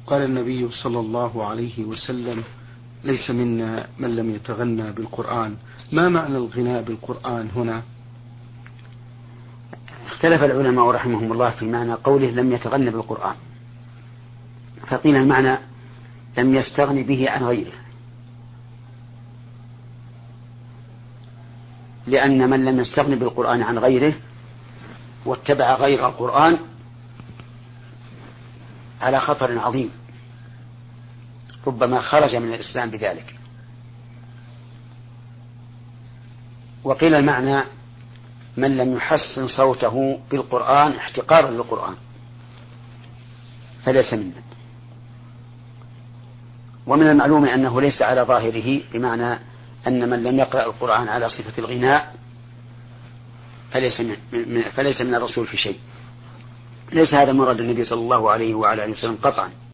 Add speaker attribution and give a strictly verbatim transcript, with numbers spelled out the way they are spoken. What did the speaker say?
Speaker 1: قال النبي صلى الله عليه وسلم: ليس منا من لم يتغنى بالقرآن. ما معنى الغناء بالقرآن هنا؟
Speaker 2: اختلف العلماء رحمهم الله في معنى قوله لم يتغنى بالقرآن، فقيل المعنى لم يستغن به عن غيره، لأن من لم يستغن بالقرآن عن غيره واتبع غير القرآن على خطر عظيم، ربما خرج من الإسلام بذلك. وقيل المعنى من لم يحسن صوته بالقرآن احتقارا للقرآن فليس منا. ومن المعلوم أنه ليس على ظاهره، بمعنى أن من لم يقرأ القرآن على صفة الغناء فليس من, فليس من الرسول في شيء. ليس هذا مراد النبي صلى الله عليه وعلى آله وسلم قطعا.